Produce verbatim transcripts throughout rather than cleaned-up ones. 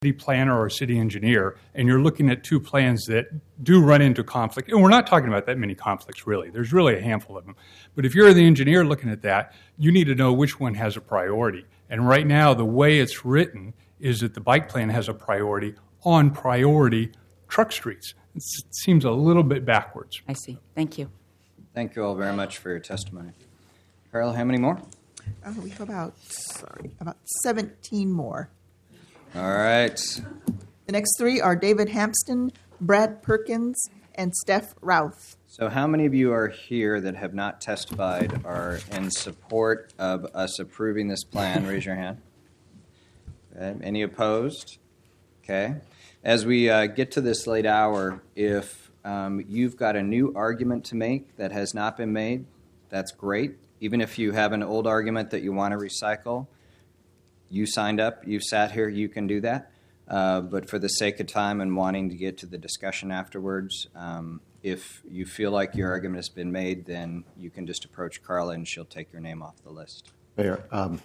city planner or city engineer, and you're looking at two plans that do run into conflict, and we're not talking about that many conflicts really, there's really a handful of them, but if you're the engineer looking at that, you need to know which one has a priority. And right now, the way it's written is that the bike plan has a priority on priority truck streets. It seems a little bit backwards. I see. Thank you. Thank you all very much for your testimony. Carol, how many more? Oh, we have about, sorry, about seventeen more. All right. The next three are David Hampston, Brad Perkins, and Steph Routh. So how many of you are here that have not testified are in support of us approving this plan? Raise your hand. Okay. Any opposed? Okay. As we uh, get to this late hour, if um, you've got a new argument to make that has not been made, that's great. Even if you have an old argument that you want to recycle, you signed up, you sat here, you can do that. Uh, but for the sake of time and wanting to get to the discussion afterwards, um, if you feel like your argument has been made, then you can just approach Carla and she'll take your name off the list. Mayor, um,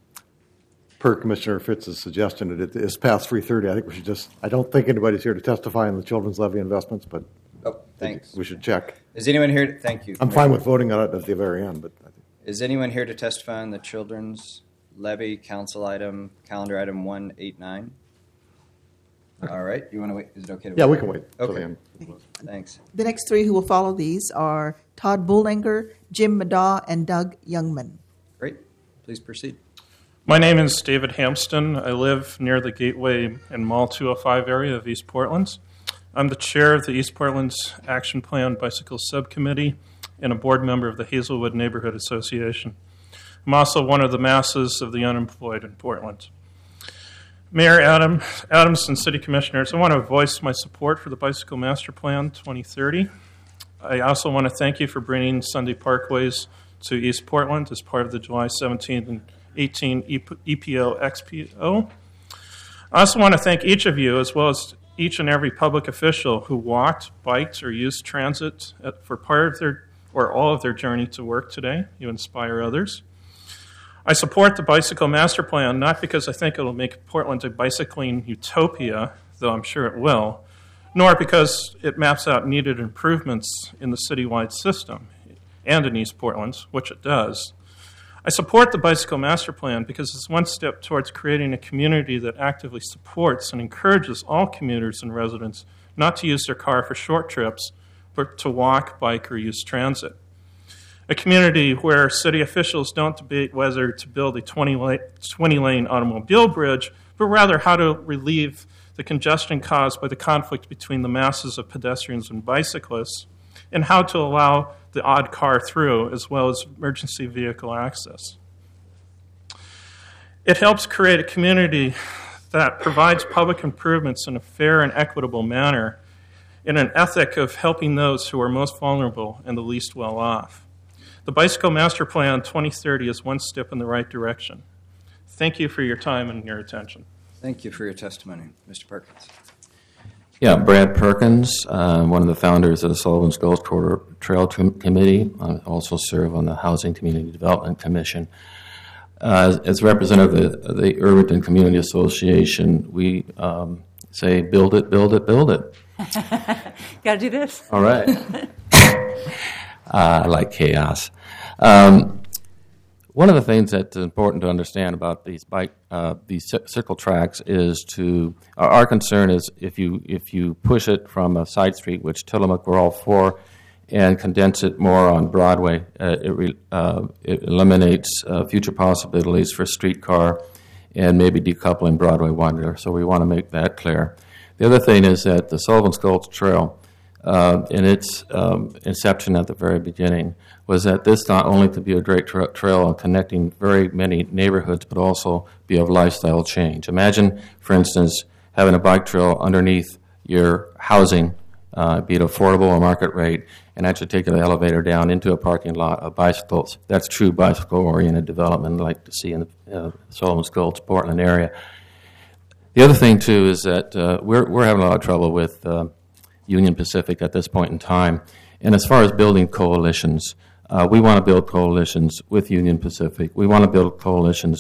per Commissioner Fitz's suggestion, it is past three thirty. I think we should just, I don't think anybody's here to testify on the children's levy investments, but oh, thanks. We should check. Is anyone here to, thank you. I'm fine with voting on it at the very end, but I think. Is anyone here to testify on the children's levy council item, calendar item one eighty-nine? Okay. All right. You want to wait? Is it okay to wait? Yeah, we can wait. Okay. The end. Thanks. The next three who will follow these are Todd Bullanger, Jim Madaw, and Doug Youngman. Great. Please proceed. My name is David Hampston. I live near the Gateway and Mall two oh five area of East Portland. I'm the chair of the East Portland's Action Plan Bicycle Subcommittee and a board member of the Hazelwood Neighborhood Association. I'm also one of the masses of the unemployed in Portland. Mayor Adam, Adams and City Commissioners, I want to voice my support for the Bicycle Master Plan twenty thirty. I also want to thank you for bringing Sunday Parkways to East Portland as part of the July seventeenth and eighteenth E P O X P O. I also want to thank each of you, as well as each and every public official who walked, biked, or used transit for part of their or all of their journey to work today. You inspire others. I support the Bicycle Master Plan, not because I think it will make Portland a bicycling utopia, though I'm sure it will, nor because it maps out needed improvements in the citywide system and in East Portland, which it does. I support the Bicycle Master Plan because it's one step towards creating a community that actively supports and encourages all commuters and residents not to use their car for short trips, but to walk, bike, or use transit. A community where city officials don't debate whether to build a twenty-lane automobile bridge, but rather how to relieve the congestion caused by the conflict between the masses of pedestrians and bicyclists, and how to allow the odd car through, as well as emergency vehicle access. It helps create a community that provides public improvements in a fair and equitable manner, in an ethic of helping those who are most vulnerable and the least well off. The Bicycle Master Plan twenty thirty is one step in the right direction. Thank you for your time and your attention. Thank you for your testimony. Mister Perkins. Yeah, Brad Perkins, uh, one of the founders of the Sullivan's Gulch Trail Committee. I also serve on the Housing Community Development Commission. Uh, as, as representative of the, the Irvington Community Association, we um, say, build it, build it, build it. Got to do this. All right. Uh, I like chaos. Um, one of the things that's important to understand about these bike, uh, these cycle tracks is to uh, our concern is if you if you push it from a side street, which Tillamook we're all for, and condense it more on Broadway, uh, it, re, uh, it eliminates uh, future possibilities for streetcar and maybe decoupling Broadway Wonder. So we want to make that clear. The other thing is that the Sullivan's Gulch Trail, Uh, in its um, inception at the very beginning, was that this not only could be a great tra- trail on connecting very many neighborhoods, but also be of lifestyle change. Imagine, for instance, having a bike trail underneath your housing, uh, be it affordable or market rate, and actually take an elevator down into a parking lot of bicycles. That's true bicycle-oriented development I'd like to see in the uh, Sullivan's Gulch, Portland area. The other thing, too, is that uh, we're, we're having a lot of trouble with uh, Union Pacific at this point in time. And as far as building coalitions, uh, we want to build coalitions with Union Pacific. We want to build coalitions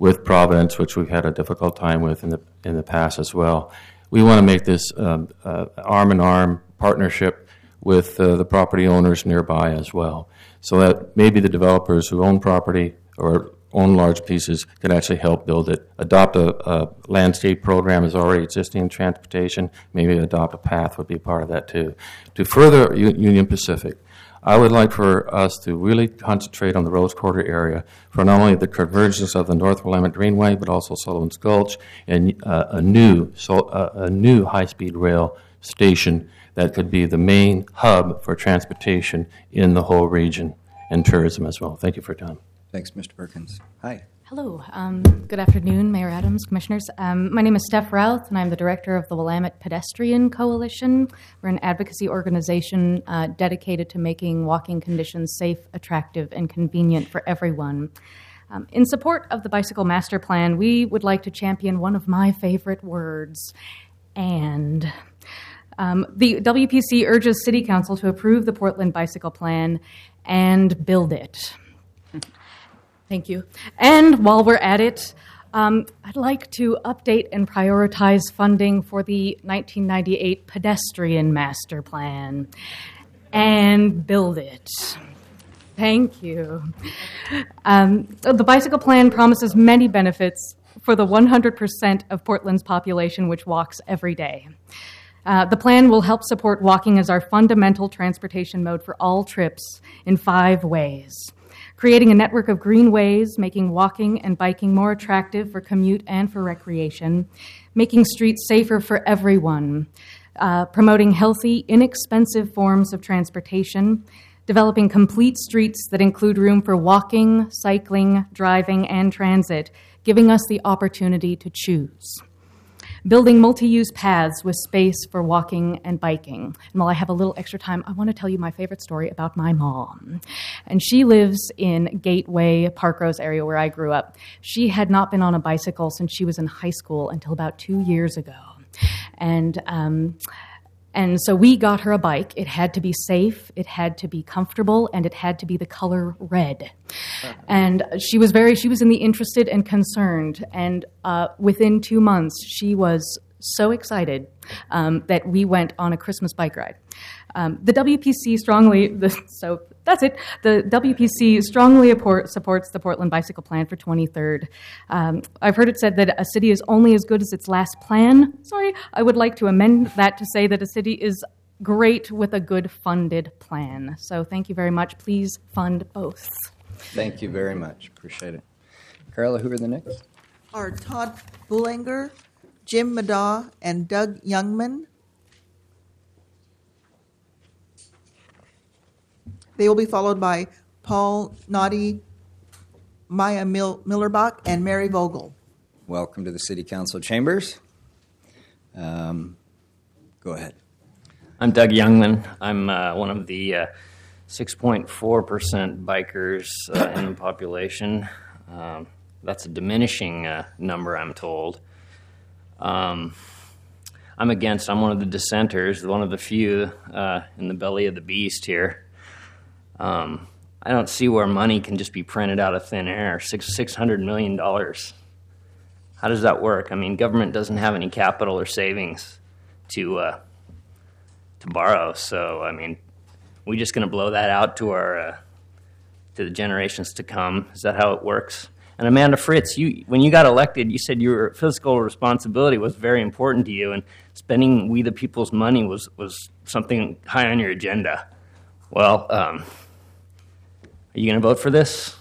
with Providence, which we've had a difficult time with in the in the past as well. We want to make this um, uh, arm-in-arm partnership with uh, the property owners nearby as well, so that maybe the developers who own property or own large pieces can actually help build it. Adopt a, a landscape program is already existing in transportation. Maybe adopt a path would be part of that too. To further U- Union Pacific, I would like for us to really concentrate on the Rose Quarter area for not only the convergence of the North Willamette Greenway, but also Sullivan's Gulch and uh, a new so, uh, a new high-speed rail station that could be the main hub for transportation in the whole region and tourism as well. Thank you for your time. Thanks, Mister Perkins. Hi. Hello. Um, good afternoon, Mayor Adams, Commissioners. Um, my name is Steph Routh, and I'm the director of the Willamette Pedestrian Coalition. We're an advocacy organization uh, dedicated to making walking conditions safe, attractive, and convenient for everyone. Um, in support of the Bicycle Master Plan, we would like to champion one of my favorite words, and. Um, the W P C urges City Council to approve the Portland Bicycle Plan and build it. Thank you. And while we're at it, um, I'd like to update and prioritize funding for the nineteen ninety-eight Pedestrian Master Plan and build it. Thank you. Um, the Bicycle Plan promises many benefits for the one hundred percent of Portland's population which walks every day. Uh, the plan will help support walking as our fundamental transportation mode for all trips in five ways. Creating a network of greenways, making walking and biking more attractive for commute and for recreation, making streets safer for everyone, uh, promoting healthy, inexpensive forms of transportation, developing complete streets that include room for walking, cycling, driving, and transit, giving us the opportunity to choose. Building multi-use paths with space for walking and biking. And while I have a little extra time, I want to tell you my favorite story about my mom. And she lives in Gateway, Parkrose area where I grew up. She had not been on a bicycle since she was in high school until about two years ago. And um, and so we got her a bike. It had to be safe, it had to be comfortable, and it had to be the color red. And she was very, she was in the interested and concerned. And uh, within two months, she was so excited um, that we went on a Christmas bike ride. Um, the W P C strongly, the, so that's it, the W P C strongly apport, supports the Portland Bicycle Plan for twenty-third. Um, I've heard it said that a city is only as good as its last plan. Sorry, I would like to amend that to say that a city is great with a good funded plan. So thank you very much. Please fund both. Thank you very much. Appreciate it. Carla, who are the next? Are Todd Boulanger, Jim Madaw, and Doug Youngman. They will be followed by Paul Naughty, Maya Mil- Millerbach, and Mary Vogel. Welcome to the City Council chambers. Um, go ahead. I'm Doug Youngman. I'm uh, one of the uh, six point four percent bikers uh, in the population. Um, that's a diminishing uh, number, I'm told. Um, I'm against, I'm one of the dissenters, one of the few uh, in the belly of the beast here. Um, I don't see where money can just be printed out of thin air. Six six hundred million dollars. How does that work? I mean, government doesn't have any capital or savings to uh, to borrow. So, I mean, we just going to blow that out to our uh, to the generations to come. Is that how it works? And Amanda Fritz, you when you got elected, you said your fiscal responsibility was very important to you, and spending we the people's money was was something high on your agenda. Well. Um, Are you going to vote for this?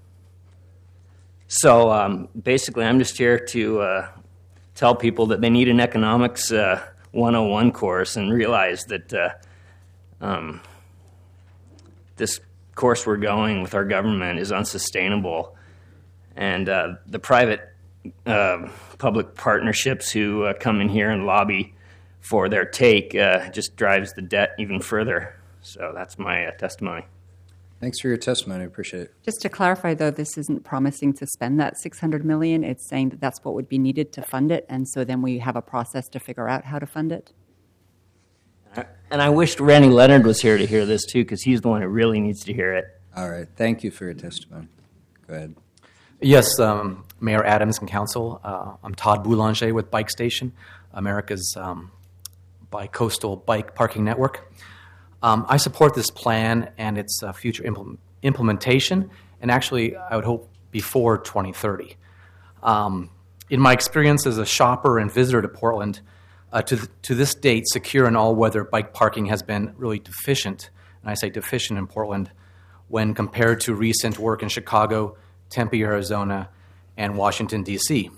So um, basically, I'm just here to uh, tell people that they need an economics uh, one oh one course and realize that uh, um, this course we're going with our government is unsustainable. And uh, the private uh, public partnerships who uh, come in here and lobby for their take uh, just drives the debt even further. So that's my uh, testimony. Thanks for your testimony. I appreciate it. Just to clarify, though, this isn't promising to spend that six hundred million dollars. It's saying that that's what would be needed to fund it, and so then we have a process to figure out how to fund it. And I wished Randy Leonard was here to hear this, too, because he's the one who really needs to hear it. All right. Thank you for your testimony. Go ahead. Yes, um, Mayor Adams and Council. Uh, I'm Todd Boulanger with Bike Station, America's um, bi-coastal bike parking network. Um, I support this plan and its uh, future implement- implementation, and actually, I would hope before twenty thirty. Um, in my experience as a shopper and visitor to Portland, uh, to, th- to this date, secure and all-weather bike parking has been really deficient, and I say deficient in Portland, when compared to recent work in Chicago, Tempe, Arizona, and Washington, D C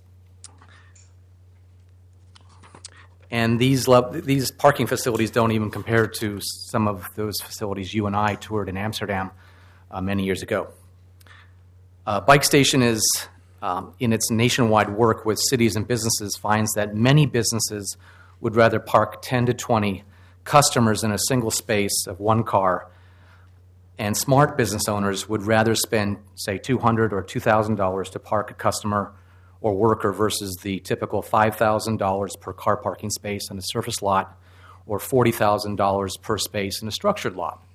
And these le- these parking facilities don't even compare to some of those facilities you and I toured in Amsterdam uh, many years ago. Uh, Bike Station is, um, in its nationwide work with cities and businesses, finds that many businesses would rather park ten to twenty customers in a single space of one car, and smart business owners would rather spend, say, two hundred dollars or two thousand dollars to park a customer or worker versus the typical five thousand dollars per car parking space in a surface lot or forty thousand dollars per space in a structured lot.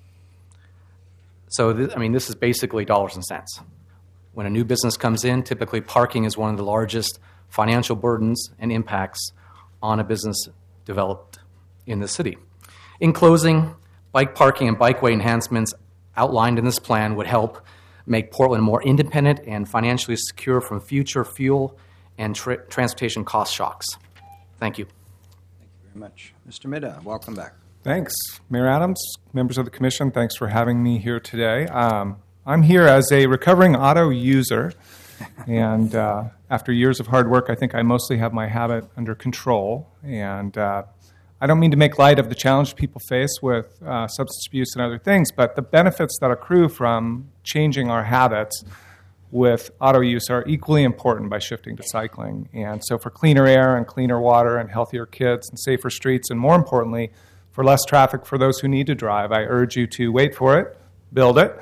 So, th- I mean, this is basically dollars and cents. When a new business comes in, typically parking is one of the largest financial burdens and impacts on a business developed in the city. In closing, bike parking and bikeway enhancements outlined in this plan would help make Portland more independent and financially secure from future fuel and tra- transportation cost shocks. Thank you. Thank you very much. Mister Midda, welcome back. Thanks. Mayor Adams, members of the Commission, thanks for having me here today. Um, I'm here as a recovering auto user, and uh, after years of hard work, I think I mostly have my habit under control. And uh, I don't mean to make light of the challenge people face with uh, substance abuse and other things, but the benefits that accrue from changing our habits with auto use are equally important by shifting to cycling. And so for cleaner air and cleaner water and healthier kids and safer streets, and more importantly, for less traffic for those who need to drive, I urge you to wait for it, build it.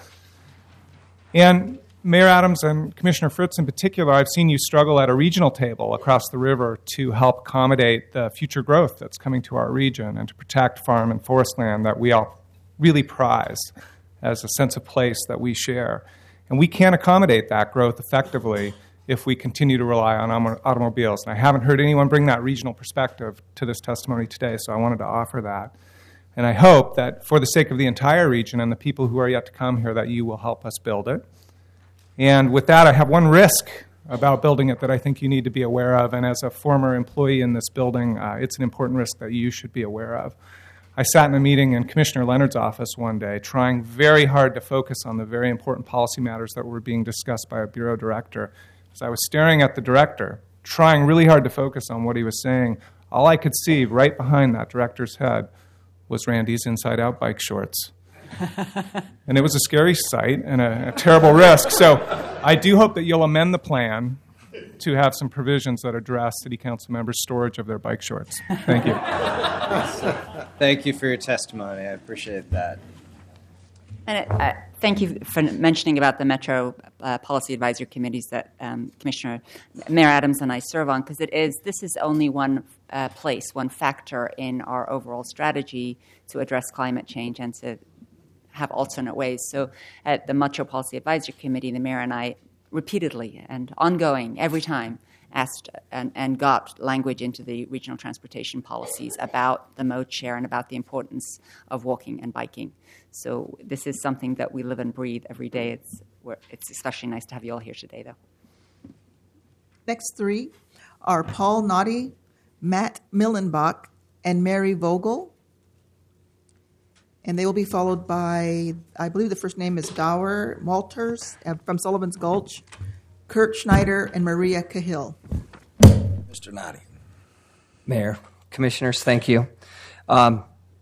And Mayor Adams and Commissioner Fritz in particular, I've seen you struggle at a regional table across the river to help accommodate the future growth that's coming to our region and to protect farm and forest land that we all really prize as a sense of place that we share. And we can't accommodate that growth effectively if we continue to rely on autom- automobiles. And I haven't heard anyone bring that regional perspective to this testimony today, so I wanted to offer that. And I hope that for the sake of the entire region and the people who are yet to come here, that you will help us build it. And with that, I have one risk about building it that I think you need to be aware of. And as a former employee in this building, uh, it's an important risk that you should be aware of. I sat in a meeting in Commissioner Leonard's office one day, trying very hard to focus on the very important policy matters that were being discussed by a bureau director. As I was staring at the director, trying really hard to focus on what he was saying, all I could see right behind that director's head was Randy's inside-out bike shorts. And it was a scary sight and a, a terrible risk. So I do hope that you'll amend the plan to have some provisions that address City Council members' storage of their bike shorts. Thank you. Thank you for your testimony. I appreciate that. And it, uh, thank you for mentioning about the Metro uh, Policy Advisory Committees that um, Commissioner Mayor Adams and I serve on, because it is this is only one uh, place, one factor in our overall strategy to address climate change and to have alternate ways. So at the Metro Policy Advisory Committee, the mayor and I repeatedly and ongoing every time asked and, and got language into the regional transportation policies about the mode share and about the importance of walking and biking. So this is something that we live and breathe every day. It's it's especially nice to have you all here today, though. Next three are Paul Naughty, Matt Millenbach, and Mary Vogel. And they will be followed by, I believe the first name is Dower Walters uh, from Sullivan's Gulch, Kurt Schneider, and Maria Cahill. Mister Naughty. Mayor, Commissioners, thank you. Um,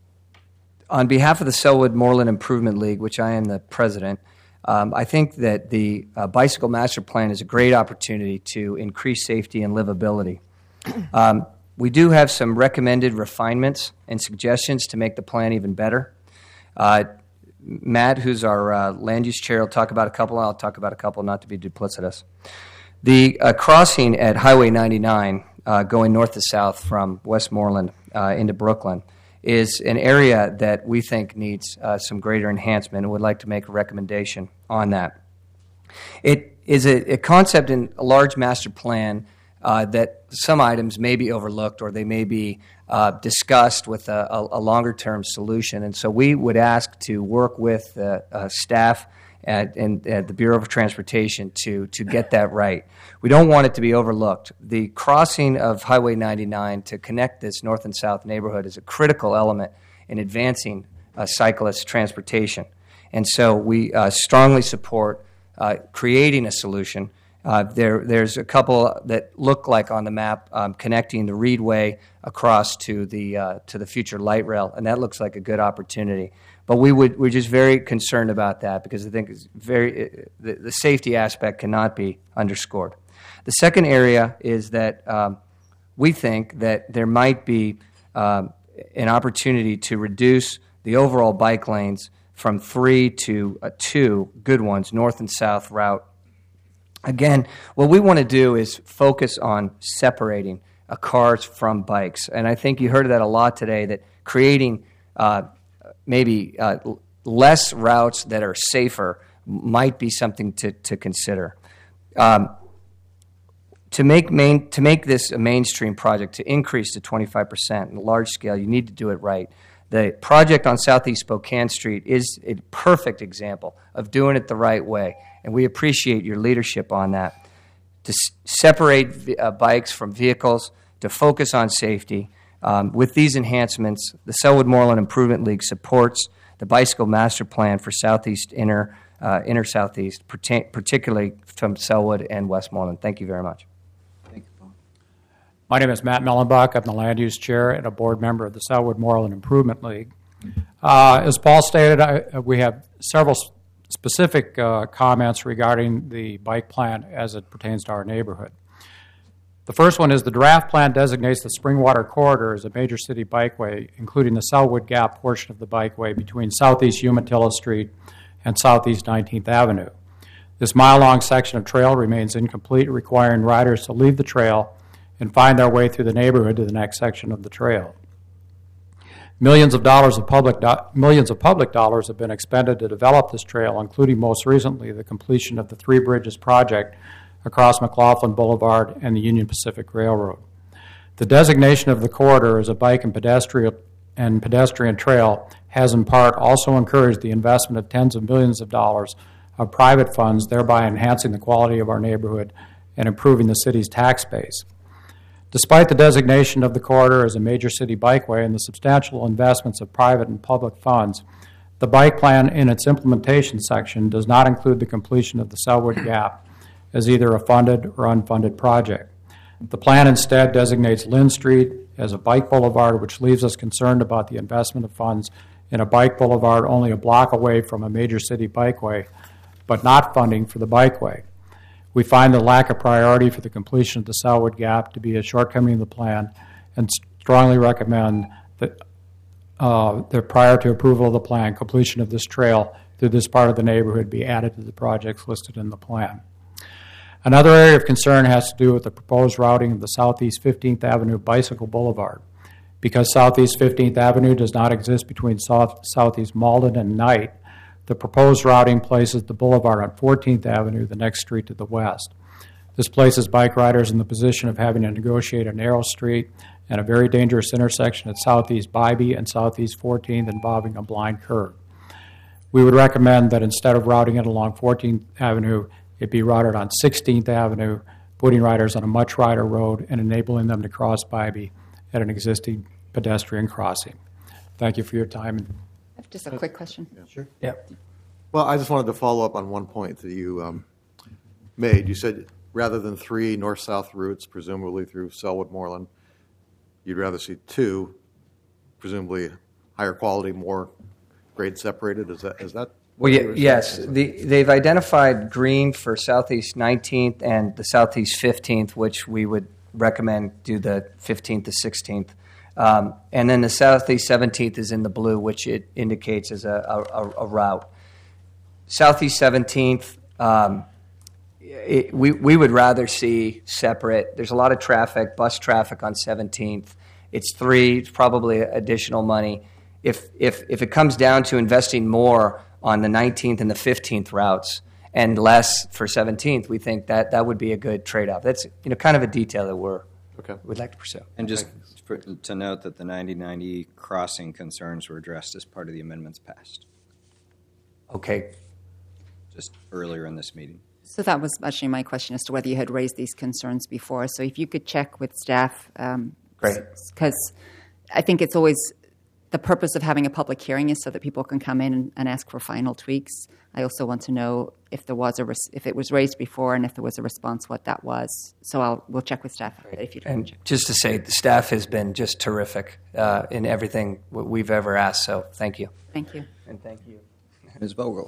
on behalf of the Selwood Moreland Improvement League, which I am the president, um, I think that the uh, Bicycle Master Plan is a great opportunity to increase safety and livability. Um, we do have some recommended refinements and suggestions to make the plan even better. Uh, Matt, who's our uh, land use chair, will talk about a couple. I'll talk about a couple, not to be duplicitous. The uh, crossing at Highway ninety-nine, uh, going north to south from Westmoreland uh, into Brooklyn, is an area that we think needs uh, some greater enhancement, and would like to make a recommendation on that. It is a, a concept in a large master plan uh, that some items may be overlooked or they may be uh, discussed with a, a, a longer-term solution. And so we would ask to work with uh, uh, staff at, and, at the Bureau of Transportation to, to get that right. We don't want it to be overlooked. The crossing of Highway ninety-nine to connect this north and south neighborhood is a critical element in advancing uh, cyclist transportation. And so we uh, strongly support uh, creating a solution. Uh, there, there's a couple that look like on the map um, connecting the Reedway across to the uh, to the future light rail, and that looks like a good opportunity. But we would we're just very concerned about that because I think it's very the, the safety aspect cannot be underscored. The second area is that um, we think that there might be um, an opportunity to reduce the overall bike lanes from three to uh, two good ones, north and south route. Again, what we want to do is focus on separating uh, cars from bikes. And I think you heard that a lot today, that creating uh, maybe uh, less routes that are safer might be something to, to consider. Um, to make main, to make this a mainstream project, to increase to twenty-five percent in large scale, you need to do it right. The project on Southeast Spokane Street is a perfect example of doing it the right way, and we appreciate your leadership on that. To s- separate uh, bikes from vehicles, to focus on safety. Um, with these enhancements, the Selwood-Moreland Improvement League supports the Bicycle Master Plan for Southeast Inner, uh, Inner Southeast, pertain- particularly from Selwood and Westmoreland. Thank you very much. My name is Matt Mellenbach. I'm the Land Use Chair and a board member of the Selwood-Moreland Improvement League. Uh, as Paul stated, I, we have several s- specific uh, comments regarding the bike plan as it pertains to our neighborhood. The first one is the draft plan designates the Springwater Corridor as a major city bikeway, including the Selwood Gap portion of the bikeway between Southeast Umatilla Street and Southeast nineteenth Avenue. This mile-long section of trail remains incomplete, requiring riders to leave the trail and find their way through the neighborhood to the next section of the trail. Millions of dollars of public do- millions of public dollars have been expended to develop this trail, including most recently the completion of the Three Bridges project across McLaughlin Boulevard and the Union Pacific Railroad. The designation of the corridor as a bike and pedestrian and pedestrian trail has in part also encouraged the investment of tens of millions of dollars of private funds, thereby enhancing the quality of our neighborhood and improving the city's tax base. Despite the designation of the corridor as a major city bikeway and the substantial investments of private and public funds, the bike plan in its implementation section does not include the completion of the Selwood Gap as either a funded or unfunded project. The plan instead designates Lynn Street as a bike boulevard, which leaves us concerned about the investment of funds in a bike boulevard only a block away from a major city bikeway, but not funding for the bikeway. We find the lack of priority for the completion of the Selwood Gap to be a shortcoming of the plan and strongly recommend that, uh, that prior to approval of the plan, completion of this trail through this part of the neighborhood be added to the projects listed in the plan. Another area of concern has to do with the proposed routing of the Southeast fifteenth Avenue Bicycle Boulevard. Because Southeast fifteenth Avenue does not exist between South, Southeast Malden and Knight, the proposed routing places the boulevard on fourteenth Avenue, the next street to the west. This places bike riders in the position of having to negotiate a narrow street and a very dangerous intersection at Southeast Bybee and Southeast fourteenth involving a blind curve. We would recommend that instead of routing it along fourteenth Avenue, it be routed on sixteenth Avenue, putting riders on a much wider road and enabling them to cross Bybee at an existing pedestrian crossing. Thank you for your time. Just a quick question. Yeah. Sure. Yeah. Well, I just wanted to follow up on one point that you um, made. You said rather than three north-south routes, presumably through Selwood-Moreland, you'd rather see two, presumably higher quality, more grade separated. Is that is that? Well, yeah, yes. The, they've identified green for Southeast nineteenth and the Southeast fifteenth, which we would recommend do the fifteenth to sixteenth. Um, and then the Southeast seventeenth is in the blue, which it indicates as a, a, a route. Southeast seventeenth, um, it, we, we would rather see separate. There's a lot of traffic, bus traffic on seventeenth. It's three, it's probably additional money. If, if, if it comes down to investing more on the nineteenth and the fifteenth routes and less for seventeenth, we think that that would be a good trade-off. That's you know kind of a detail that we're Okay. would like to pursue. And just for, to note that the ninety ninety crossing concerns were addressed as part of the amendments passed, Okay. just earlier in this meeting. So that was actually my question as to whether you had raised these concerns before. So if you could check with staff. Um, Great. Because I think it's always the purpose of having a public hearing is so that people can come in and ask for final tweaks. I also want to know if there was a res- if it was raised before and if there was a response, what that was. So I'll we'll check with staff if you And check. just to say, the staff has been just terrific uh, in everything w- we've ever asked. So thank you. Thank you. And thank you. Miz Vogel.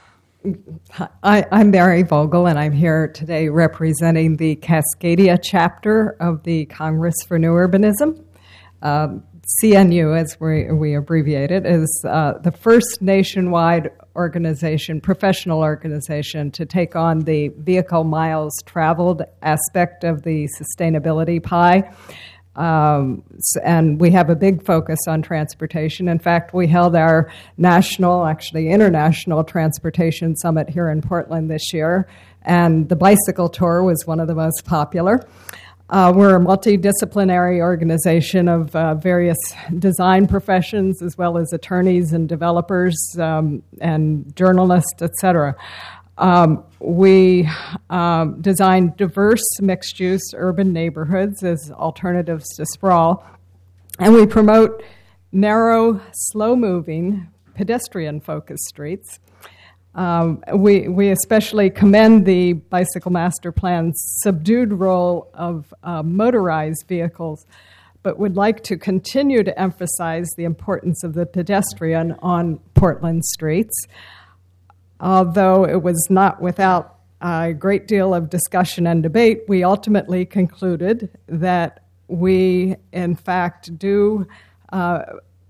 I, I'm Mary Vogel, and I'm here today representing the Cascadia chapter of the Congress for New Urbanism. Um, C N U, as we, we abbreviate it, is uh, the first nationwide organization, professional organization, to take on the vehicle miles traveled aspect of the sustainability pie. Um, and we have a big focus on transportation. In fact, we held our national, actually international transportation summit here in Portland this year, and the bicycle tour was one of the most popular. Uh, we're a multidisciplinary organization of uh, various design professions, as well as attorneys and developers um, and journalists, et cetera. Um, we um, design diverse mixed-use urban neighborhoods as alternatives to sprawl, and we promote narrow, slow-moving, pedestrian-focused streets. Um, we, we especially commend the Bicycle Master Plan's subdued role of uh, motorized vehicles, but would like to continue to emphasize the importance of the pedestrian on Portland streets. Although it was not without a great deal of discussion and debate, we ultimately concluded that we, in fact, do uh,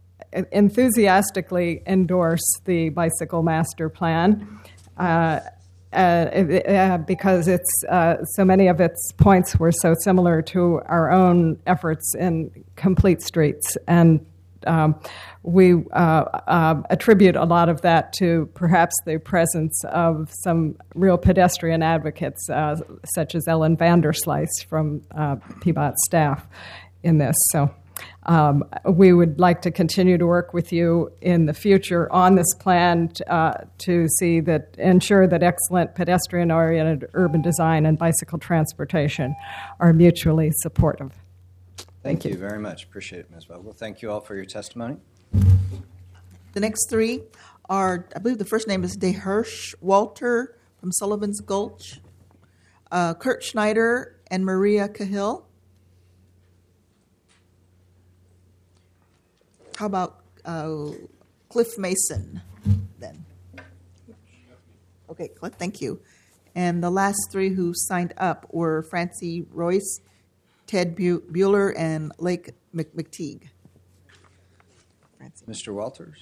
enthusiastically endorse the Bicycle Master Plan uh, uh, uh, because it's uh, so many of its points were so similar to our own efforts in Complete Streets. And Um, we uh, uh, attribute a lot of that to perhaps the presence of some real pedestrian advocates, uh, such as Ellen Vanderslice from uh, P B O T staff in this. So um, we would like to continue to work with you in the future on this plan uh, to see that, ensure that excellent pedestrian-oriented urban design and bicycle transportation are mutually supportive. Thank you very much. Appreciate it, Miz Vogel. Thank you all for your testimony. The next three are, I believe the first name is DeHirsch Walter from Sullivan's Gulch, uh, Kurt Schneider, and Maria Cahill. How about uh, Cliff Mason then? Okay, Cliff, thank you. And the last three who signed up were Francie Royce, Ted Bueller, and Lake McTeague. Mister Walters.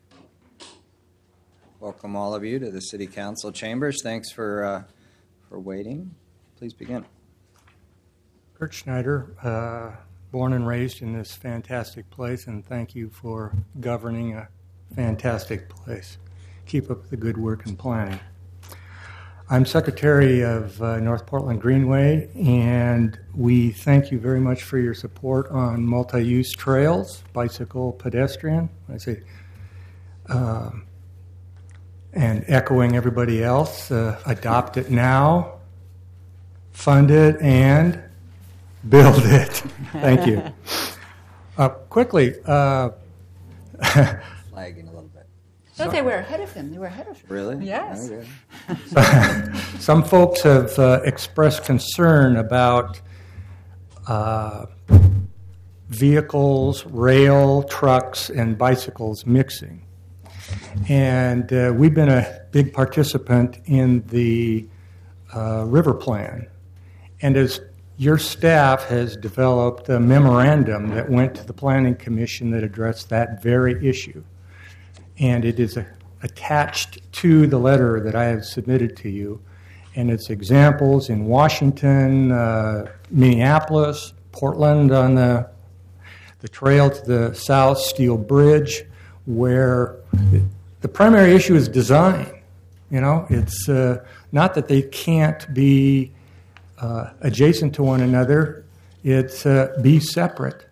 Welcome all of you to the City Council chambers. Thanks for uh, for waiting. Please begin. Kurt Schneider, uh, born and raised in this fantastic place, and thank you for governing a fantastic place. Keep up the good work and planning. I'm Secretary of uh, North Portland Greenway, and we thank you very much for your support on multi-use trails, bicycle, pedestrian. I say, uh, and echoing everybody else, uh, adopt it now, fund it, and build it. Thank you. Uh, quickly. Uh, Lagging a little bit. No, they were ahead of him. They were ahead of him. Really? Yes. Okay. Some folks have uh, expressed concern about uh, vehicles, rail, trucks, and bicycles mixing. And uh, we've been a big participant in the uh, river plan. And as your staff has developed a memorandum that went to the Planning Commission that addressed that very issue. And it is a, attached to the letter that I have submitted to you. And it's examples in Washington, uh, Minneapolis, Portland on the, the trail to the south, Steel Bridge, where the, the primary issue is design. You know, it's uh, not that they can't be uh, adjacent to one another. It's uh, be separate.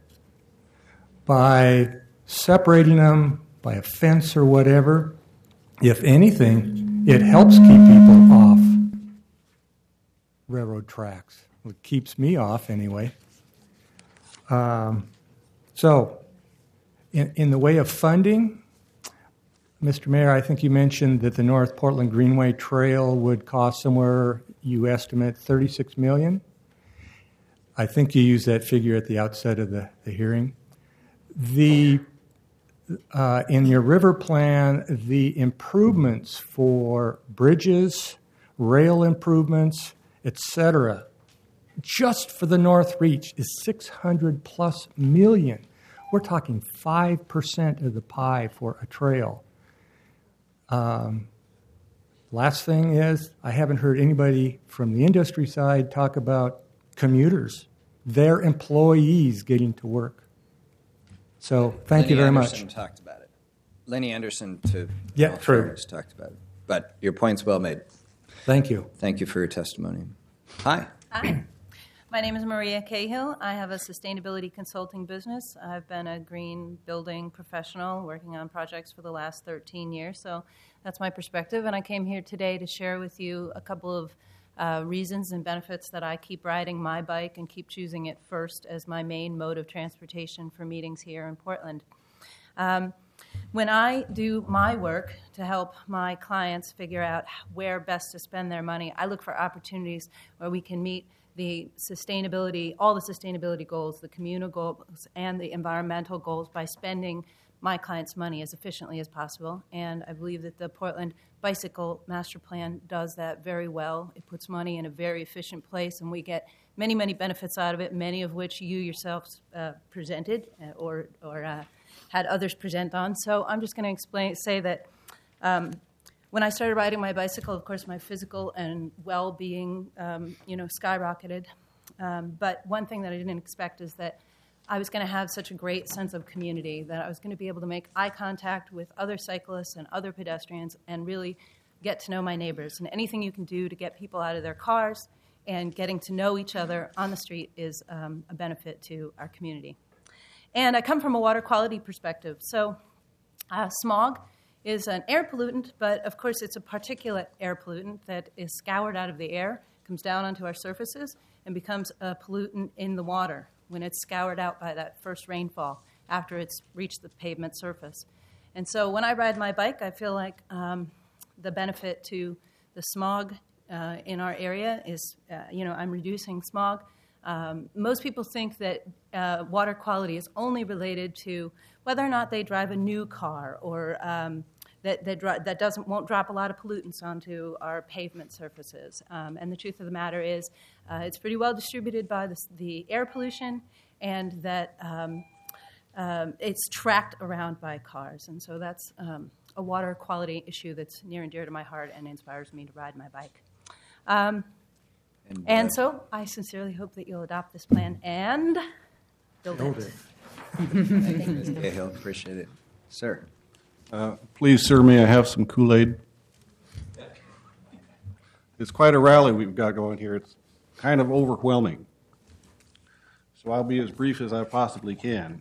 By separating them by a fence or whatever, if anything, it helps keep people off railroad tracks. It keeps me off anyway. Um, so, in, in the way of funding, Mister Mayor, I think you mentioned that the North Portland Greenway Trail would cost somewhere, you estimate, thirty-six million dollars. I think you used that figure at the outset of the, the hearing. The uh, in your river plan, the improvements for bridges, rail improvements, et cetera, just for the North Reach is six hundred plus million. We're talking five percent of the pie for a trail. Um, last thing is, I haven't heard anybody from the industry side talk about commuters, their employees getting to work. So thank Lenny you very Anderson much. talked about it. Lenny Anderson, to Yeah, all true. fairness, talked about it. But your point's well made. Thank you. Thank you for your testimony. Hi. Hi. My name is Maria Cahill. I have a sustainability consulting business. I've been a green building professional working on projects for the last thirteen years. So that's my perspective. And I came here today to share with you a couple of uh, reasons and benefits that I keep riding my bike and keep choosing it first as my main mode of transportation for meetings here in Portland. Um, when I do my work to help my clients figure out where best to spend their money, I look for opportunities where we can meet the sustainability, all the sustainability goals, the communal goals, and the environmental goals by spending my clients' money as efficiently as possible. And I believe that the Portland Bicycle Master Plan does that very well. It puts money in a very efficient place, and we get many, many benefits out of it, many of which you yourselves uh, presented uh, or, or uh, had others present on. So I'm just going to explain, say that um, when I started riding my bicycle, of course, my physical and well-being, um, you know, skyrocketed. Um, but one thing that I didn't expect is that I was going to have such a great sense of community, that I was going to be able to make eye contact with other cyclists and other pedestrians and really get to know my neighbors. And anything you can do to get people out of their cars and getting to know each other on the street is um, a benefit to our community. And I come from a water quality perspective. So uh, smog is an air pollutant, but of course it's a particulate air pollutant that is scoured out of the air, comes down onto our surfaces, and becomes a pollutant in the water when it's scoured out by that first rainfall after it's reached the pavement surface. And so when I ride my bike, I feel like um, the benefit to the smog uh, in our area is, uh, you know, I'm reducing smog. Um, most people think that uh, water quality is only related to whether or not they drive a new car or um, that that, dro- that doesn't won't drop a lot of pollutants onto our pavement surfaces. Um, and the truth of the matter is, uh, it's pretty well distributed by the, the air pollution, and that um, um, it's tracked around by cars. And so that's um, a water quality issue that's near and dear to my heart and inspires me to ride my bike. Um, And, uh, and so I sincerely hope that you'll adopt this plan and build, Build it. it. Thank you, Miz Cahill. Appreciate it. Sir. Uh, please, sir, may I have some Kool-Aid? It's quite a rally we've got going here. It's kind of overwhelming. So I'll be as brief as I possibly can.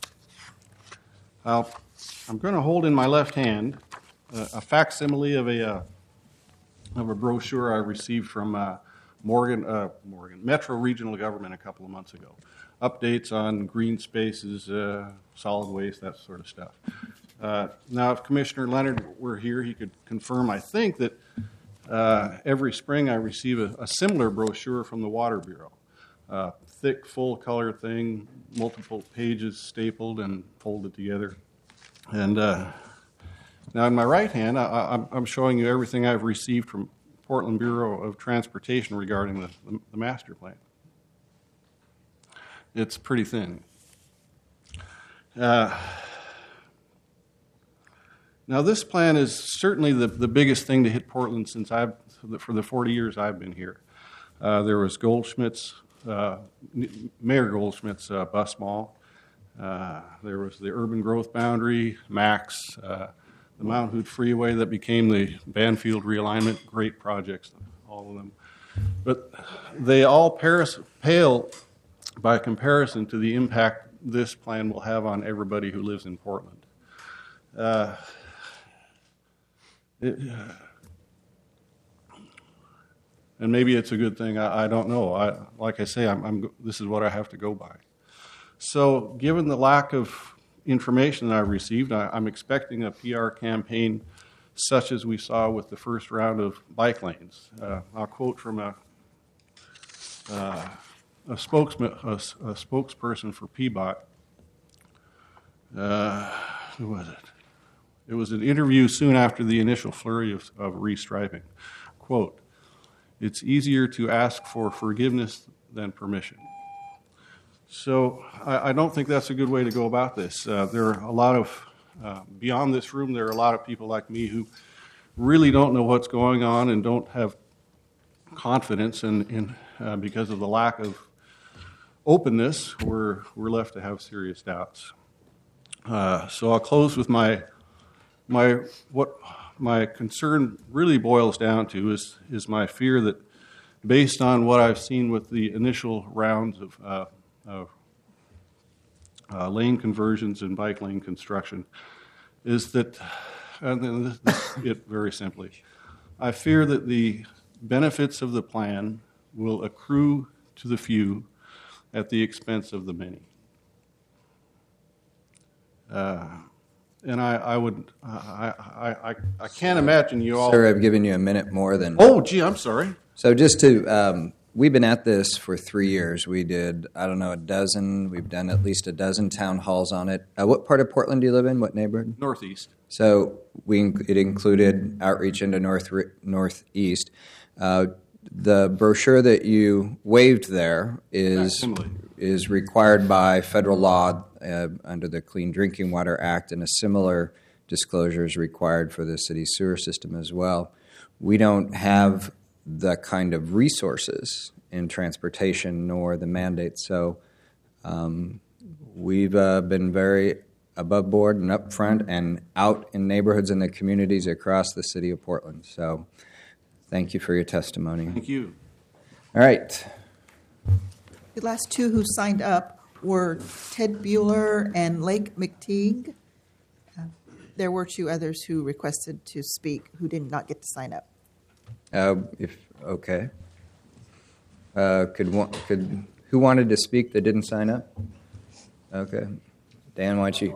I'll, I'm going to hold in my left hand uh, a facsimile of a, uh, of a brochure I received from uh, Morgan, uh, Morgan, Metro Regional Government a couple of months ago. Updates on green spaces, uh, solid waste, that sort of stuff. Uh, now, if Commissioner Leonard were here, he could confirm, I think, that uh, every spring I receive a, a similar brochure from the Water Bureau. Uh, thick, full-color thing, multiple pages stapled and folded together. And uh, now in my right hand, I, I'm, I'm showing you everything I've received from Portland Bureau of Transportation regarding the, the, the master plan. It's pretty thin. Uh, now this plan is certainly the, the biggest thing to hit Portland since I've, for the forty years I've been here. Uh, there was Goldschmidt's, uh, Mayor Goldschmidt's uh, bus mall. Uh, there was the urban growth boundary, MAX, uh, the Mount Hood Freeway that became the Banfield realignment, great projects, all of them. But they all paris, pale by comparison to the impact this plan will have on everybody who lives in Portland. Uh, it, and maybe it's a good thing, I, I don't know. I, like I say, I'm, I'm, this is what I have to go by. So given the lack of information that I've received, I, I'm expecting a P R campaign such as we saw with the first round of bike lanes. Uh, I'll quote from a, uh, a, spokesman, a, a spokesperson for P B O T. Uh, who was it? It was an interview soon after the initial flurry of, of restriping. Quote, "It's easier to ask for forgiveness than permission." So I, I don't think that's a good way to go about this. Uh, there are a lot of, uh, beyond this room, there are a lot of people like me who really don't know what's going on and don't have confidence in, in uh, because of the lack of openness, we're, we're left to have serious doubts. Uh, so I'll close with my, my, what my concern really boils down to is, is my fear that based on what I've seen with the initial rounds of uh, Uh, uh, lane conversions and bike lane construction, is that, and then this, this it very simply, I fear that the benefits of the plan will accrue to the few at the expense of the many. Uh, and I, I would, I, I, I, I can't imagine you all. Sir, I've given you a minute more than. Oh, gee, I'm sorry. So just to, um, we've been at this for three years. We did, I don't know, a dozen. We've done at least a dozen town halls on it. Uh, what part of Portland do you live in? What neighborhood? Northeast. So we it included outreach into north northeast. Uh, the brochure that you waved there is is required by federal law uh, under the Clean Drinking Water Act, and a similar disclosure is required for the city sewer system as well. We don't have the kind of resources in transportation nor the mandate. So um, we've uh, been very above board and upfront and out in neighborhoods and the communities across the city of Portland. So thank you for your testimony. Thank you. All right. The last two who signed up were Ted Bueller and Lake McTeague. Uh, there were two others who requested to speak who did not get to sign up. Uh, if okay, uh, could one, could who wanted to speak that didn't sign up? Okay, Dan, why don't you?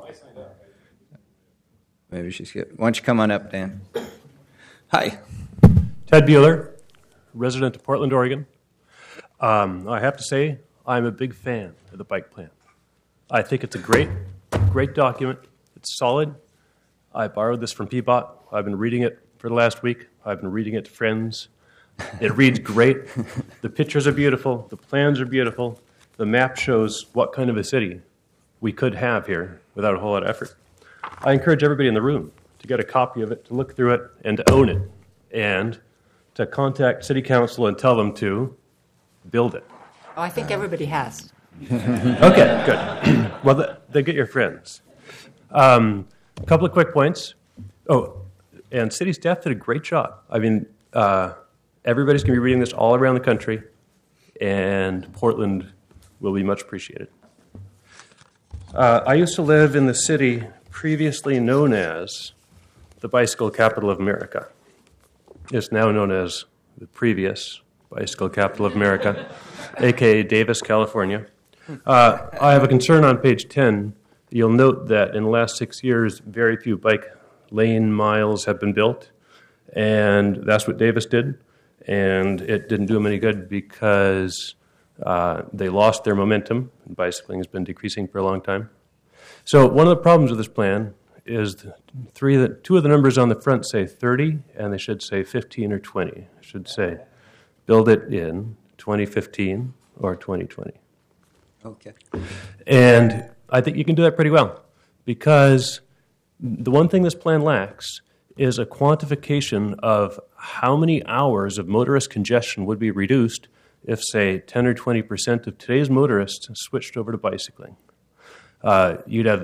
Maybe she's good. Why don't you come on up, Dan? Hi, Ted Bueller, resident of Portland, Oregon. Um, I have to say, I'm a big fan of the bike plan. I think it's a great, great document. It's solid. I borrowed this from P B O T. I've been reading it for the last week. I've been reading it to friends. It reads great. The pictures are beautiful. The plans are beautiful. The map shows what kind of a city we could have here without a whole lot of effort. I encourage everybody in the room to get a copy of it, to look through it, and to own it, and to contact City Council and tell them to build it. Oh, I think everybody has. Okay, good. Well, they get your friends. Um, a couple of quick points. Oh, and city staff did a great job. I mean, uh, everybody's going to be reading this all around the country, and Portland will be much appreciated. Uh, I used to live in the city previously known as the bicycle capital of America. It's now known as the previous bicycle capital of America, a k a. Davis, California. Uh, I have a concern on page ten. You'll note that in the last six years, very few bike lane miles have been built, and that's what Davis did, and it didn't do them any good because uh, they lost their momentum, and bicycling has been decreasing for a long time. So one of the problems with this plan is the three that two of the numbers on the front say thirty, and they should say fifteen or twenty. I should say build it in twenty fifteen or twenty twenty. Okay. And I think you can do that pretty well, because the one thing this plan lacks is a quantification of how many hours of motorist congestion would be reduced if, say, ten or twenty percent of today's motorists switched over to bicycling. Uh, you'd have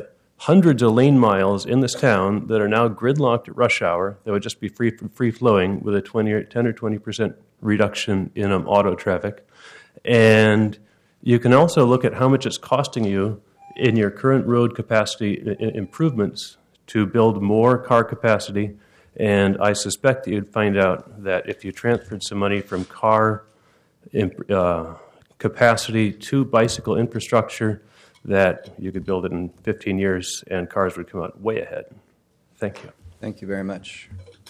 hundreds of lane miles in this town that are now gridlocked at rush hour that would just be free free flowing with a twenty or ten or twenty percent reduction in um, auto traffic. And you can also look at how much it's costing you in your current road capacity I- improvements to build more car capacity. And I suspect that you'd find out that if you transferred some money from car imp- uh, capacity to bicycle infrastructure, that you could build it in fifteen years and cars would come out way ahead. Thank you. Thank you very much.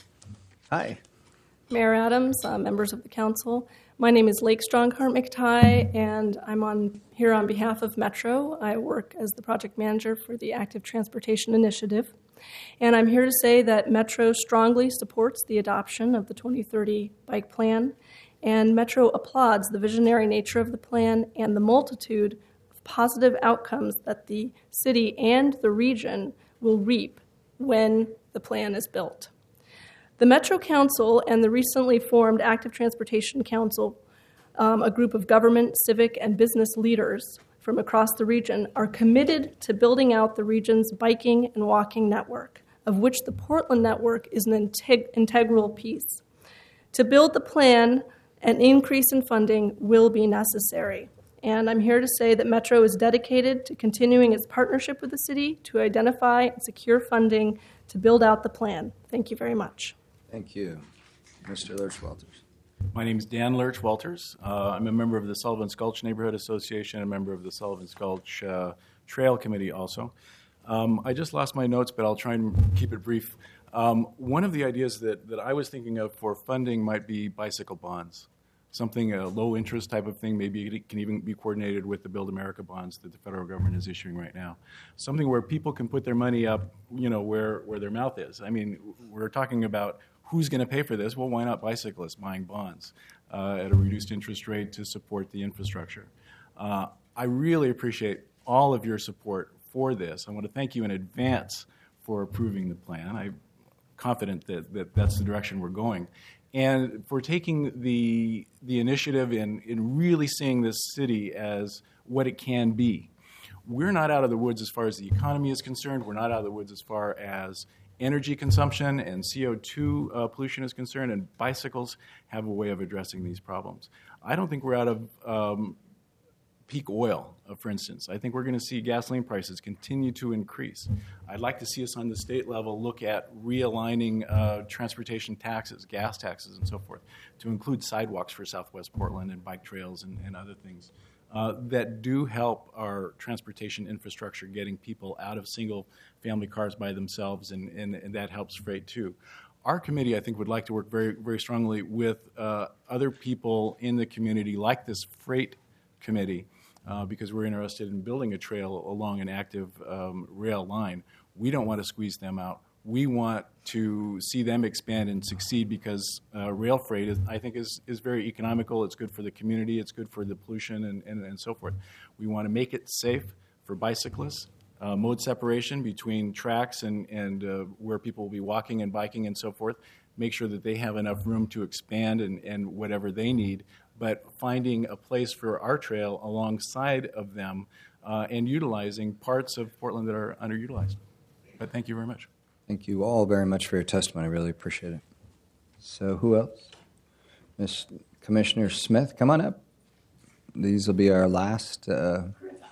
Hi. Mayor Adams, uh, members of the council. My name is Lake Strongheart McTighe, and I'm on here on behalf of Metro. I work as the project manager for the Active Transportation Initiative. And I'm here to say that Metro strongly supports the adoption of the twenty thirty bike plan, and Metro applauds the visionary nature of the plan and the multitude of positive outcomes that the city and the region will reap when the plan is built. The Metro Council and the recently formed Active Transportation Council, um, a group of government, civic, and business leaders from across the region, are committed to building out the region's biking and walking network, of which the Portland network is an integ- integral piece. To build the plan, an increase in funding will be necessary. And I'm here to say that Metro is dedicated to continuing its partnership with the city to identify and secure funding to build out the plan. Thank you very much. Thank you. Mister Lurch-Walters. My name is Dan Lurch-Walters. Uh, I'm a member of the Sullivan's Gulch Neighborhood Association, a member of the Sullivan's Gulch uh, Trail Committee also. Um, I just lost my notes, but I'll try and keep it brief. Um, one of the ideas that, that I was thinking of for funding might be bicycle bonds. Something, a low-interest type of thing, maybe it can even be coordinated with the Build America bonds that the federal government is issuing right now. Something where people can put their money up, you know, where, where their mouth is. I mean, we're talking about who's going to pay for this? Well, why not bicyclists buying bonds uh, at a reduced interest rate to support the infrastructure? Uh, I really appreciate all of your support for this. I want to thank you in advance for approving the plan. I'm confident that, that that's the direction we're going. And for taking the, the initiative in, in really seeing this city as what it can be. We're not out of the woods as far as the economy is concerned. We're not out of the woods as far as energy consumption and C O two uh, pollution is concerned, and bicycles have a way of addressing these problems. I don't think we're out of um, peak oil, uh, for instance. I think we're going to see gasoline prices continue to increase. I'd like to see us on the state level look at realigning uh, transportation taxes, gas taxes, and so forth, to include sidewalks for Southwest Portland and bike trails and, and other things uh, that do help our transportation infrastructure, getting people out of single-family cars by themselves, and, and, and that helps freight too. Our committee, I think, would like to work very, very strongly with uh, other people in the community, like this freight committee, uh, because we're interested in building a trail along an active um, rail line. We don't want to squeeze them out. We want to see them expand and succeed because uh, rail freight, is, I think, is, is very economical. It's good for the community. It's good for the pollution and, and, and so forth. We want to make it safe for bicyclists, uh, mode separation between tracks and, and uh, where people will be walking and biking and so forth. Make sure that they have enough room to expand and, and whatever they need, but finding a place for our trail alongside of them uh, and utilizing parts of Portland that are underutilized. But thank you very much. Thank you all very much for your testimony. I really appreciate it. So who else? Miz Commissioner Smith, come on up. These will be our last. Uh,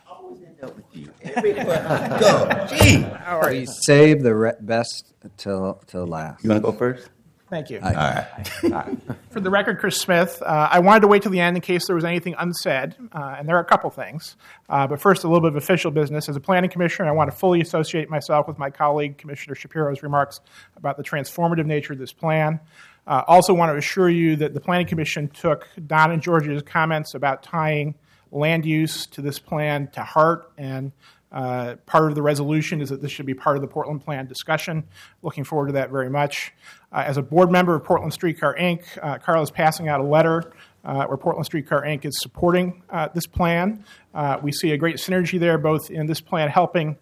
Go. Gee, how are you? Please save the re- best till till last. You want to go first? Thank you. All right. uh, for the record, Chris Smith, uh, I wanted to wait till the end in case there was anything unsaid, uh, and there are a couple things. Uh, but first, a little bit of official business. As a planning commissioner, I want to fully associate myself with my colleague, Commissioner Shapiro's remarks about the transformative nature of this plan. Uh, also want to assure you that the Planning Commission took Don and George's comments about tying land use to this plan to heart, and uh, part of the resolution is that this should be part of the Portland Plan discussion. Looking forward to that very much. Uh, as a board member of Portland Streetcar Incorporated, uh, Carl is passing out a letter uh, where Portland Streetcar Incorporated is supporting uh, this plan. Uh, we see a great synergy there, both in this plan helping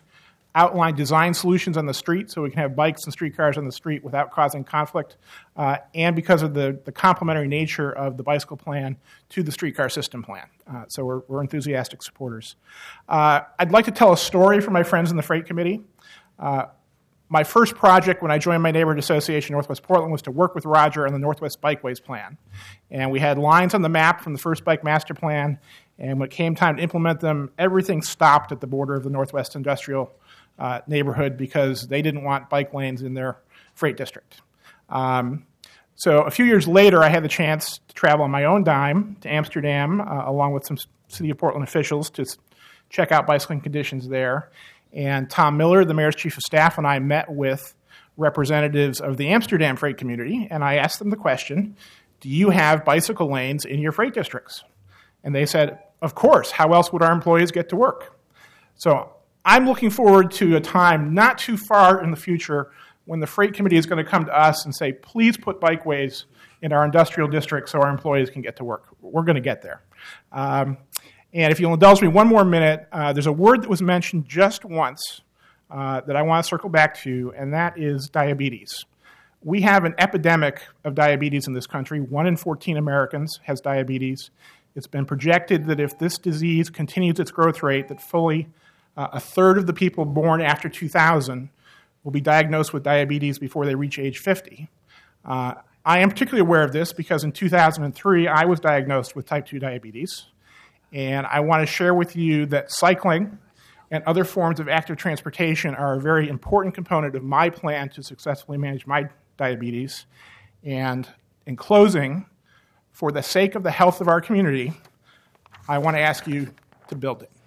outline design solutions on the street so we can have bikes and streetcars on the street without causing conflict, uh, and because of the, the complementary nature of the bicycle plan to the streetcar system plan. Uh, so we're, we're enthusiastic supporters. Uh, I'd like to tell a story for my friends in the Freight Committee. Uh, my first project when I joined my neighborhood association, Northwest Portland, was to work with Roger on the Northwest Bikeways Plan. And we had lines on the map from the first Bike Master Plan, and when it came time to implement them, everything stopped at the border of the Northwest Industrial uh, neighborhood because they didn't want bike lanes in their freight district. Um, so a few years later, I had the chance to travel on my own dime to Amsterdam, uh, along with some City of Portland officials, to check out bicycling conditions there. And Tom Miller, the mayor's chief of staff, and I met with representatives of the Amsterdam freight community, and I asked them the question, do you have bicycle lanes in your freight districts? And they said, of course. How else would our employees get to work? So I'm looking forward to a time not too far in the future when the freight committee is going to come to us and say, please put bikeways in our industrial districts so our employees can get to work. We're going to get there. Um, and if you'll indulge me one more minute, uh, there's a word that was mentioned just once uh, that I want to circle back to, and that is diabetes. We have an epidemic of diabetes in this country. One in fourteen Americans has diabetes. It's been projected that if this disease continues its growth rate, that fully uh, a third of the people born after two thousand will be diagnosed with diabetes before they reach age fifty. Uh, I am particularly aware of this because in two thousand three, I was diagnosed with type two diabetes. And I want to share with you that cycling and other forms of active transportation are a very important component of my plan to successfully manage my diabetes. And in closing, for the sake of the health of our community, I want to ask you to build it.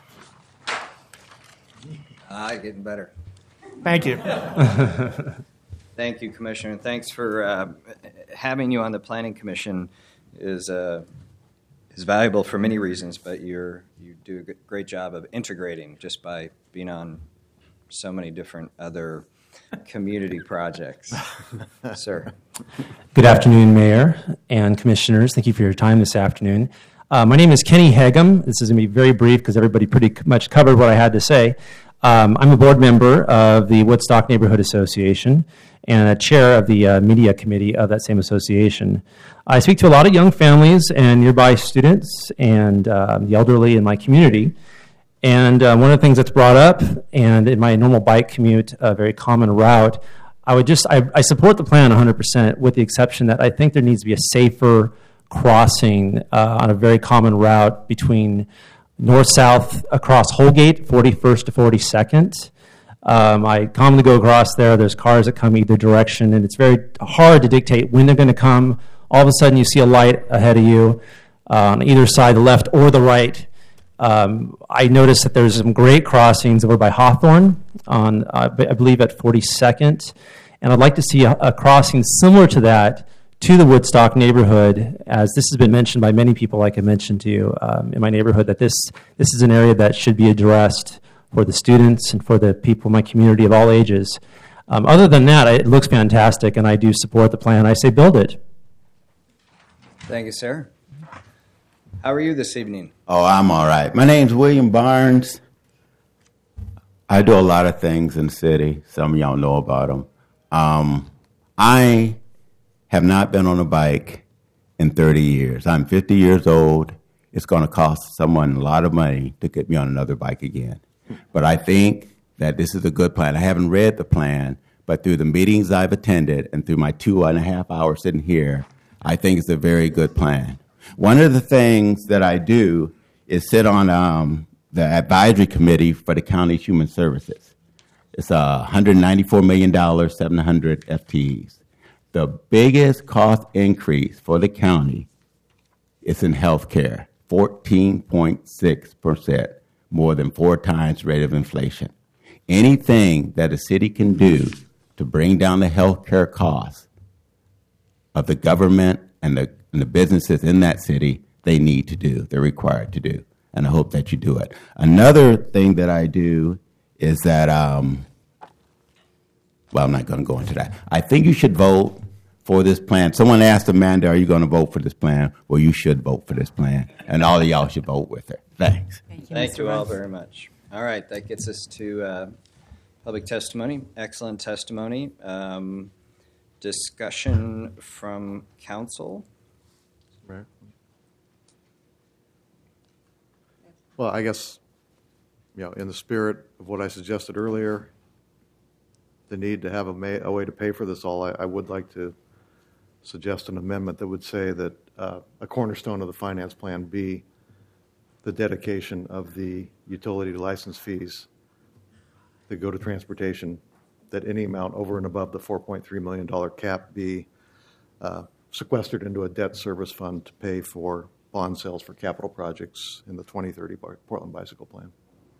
Ah, getting better. Thank you. Thank you, Commissioner, and thanks for uh, having you on the Planning Commission is uh, is valuable for many reasons, but you're you do a great job of integrating just by being on so many different other community projects. Sir. Good afternoon, Mayor and Commissioners. Thank you for your time this afternoon. Uh, my name is Kenny Hagum. This is going to be very brief because everybody pretty much covered what I had to say. Um, I'm a board member of the Woodstock Neighborhood Association and a chair of the uh, media committee of that same association. I speak to a lot of young families and nearby students and uh, the elderly in my community. And uh, one of the things that's brought up, and in my normal bike commute, a very common route, I would just, I, I support the plan one hundred percent with the exception that I think there needs to be a safer crossing uh, on a very common route between north-south across Holgate, forty-first to forty-second. Um, I commonly go across there. There's cars that come either direction, and it's very hard to dictate when they're going to come. All of a sudden, you see a light ahead of you uh, on either side, the left or the right. Um, I noticed that there's some great crossings over by Hawthorne, on uh, I believe at forty-second, and I'd like to see a, a crossing similar to that to the Woodstock neighborhood, as this has been mentioned by many people, like I mentioned to you um, in my neighborhood, that this this is an area that should be addressed for the students and for the people in my community of all ages. Um, other than that, it looks fantastic, and I do support the plan. I say build it. Thank you, sir. How are you this evening? Oh, I'm all right. My name's William Barnes. I do a lot of things in the city. Some of y'all know about them. Um, I have not been on a bike in thirty years. I'm fifty years old. It's going to cost someone a lot of money to get me on another bike again. But I think that this is a good plan. I haven't read the plan, but through the meetings I've attended and through my two and a half hours sitting here, I think it's a very good plan. One of the things that I do is sit on um, the advisory committee for the county human services. It's uh, one hundred ninety-four million dollars, seven hundred F T Es. The biggest cost increase for the county is in health care, fourteen point six percent, more than four times rate of inflation. Anything that a city can do to bring down the health care costs of the government and the, and the businesses in that city, they need to do, they're required to do. And I hope that you do it. Another thing that I do is that, um, well, I'm not going to go into that. I think you should vote for this plan. Someone asked Amanda, are you going to vote for this plan? Well, you should vote for this plan. And all of y'all should vote with her. Thanks. Thank you, Thank you all very much. All right, that gets us to uh, Public testimony, excellent testimony. Um, discussion from council. Right. Well, I guess, you know, in the spirit of what I suggested earlier, the need to have a, may, a way to pay for this all, I, I would like to suggest an amendment that would say that uh, a cornerstone of the finance plan be the dedication of the utility license fees that go to transportation, that any amount over and above the four point three million dollars cap be uh, sequestered into a debt service fund to pay for bond sales for capital projects in the twenty thirty Portland Bicycle Plan.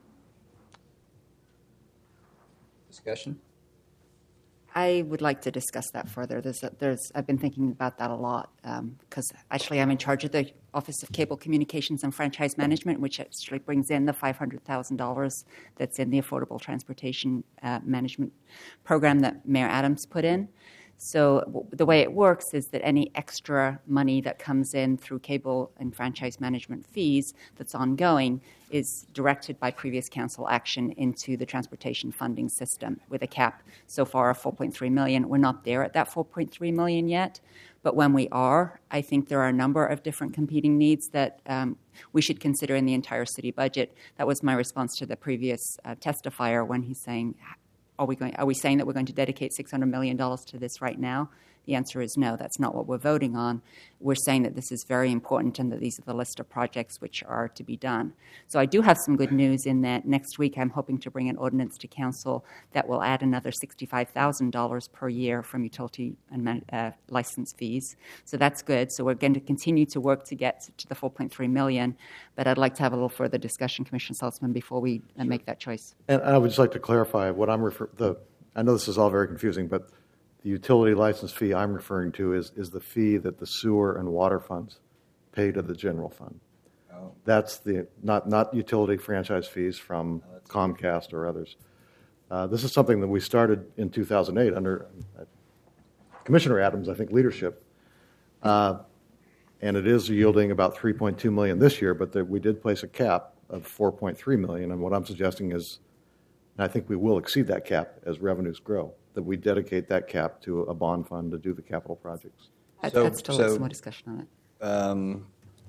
Discussion? I would like to discuss that further. There's, a, there's I've been thinking about that a lot because um, actually I'm in charge of the Office of Cable Communications and Franchise Management, which actually brings in the five hundred thousand dollars that's in the Affordable Transportation uh, Management Program that Mayor Adams put in. So w- the way it works is that any extra money that comes in through cable and franchise management fees that's ongoing is directed by previous council action into the transportation funding system with a cap so far of four point three million dollars. We're not there at that four point three million dollars yet, but when we are, I think there are a number of different competing needs that um, we should consider in the entire city budget. That was my response to the previous uh, testifier when he's saying, Are we going? Are we saying that we're going to dedicate six hundred million dollars to this right now? The answer is no. That's not what we're voting on. We're saying that this is very important and that these are the list of projects which are to be done. So I do have some good news in that next week I'm hoping to bring an ordinance to council that will add another sixty-five thousand dollars per year from utility and uh, license fees. So that's good. So we're going to continue to work to get to the four point three million dollars, but I'd like to have a little further discussion, Commissioner Saltzman, before we uh, make that choice. And I would just like to clarify what I'm referring the. I know this is all very confusing, but the utility license fee I'm referring to is, is the fee that the sewer and water funds pay to the general fund. Oh. That's the not not utility franchise fees from oh, Comcast or others. Uh, this is something that we started in two thousand eight under uh, Commissioner Adams, I think, leadership, uh, and it is yielding about three point two million dollars this year. But the, we did place a cap of four point three million dollars, and what I'm suggesting is, and I think we will exceed that cap as revenues grow, that we dedicate that cap to a bond fund to do the capital projects. I'd, so, I'd still so, like some more discussion on it. Um,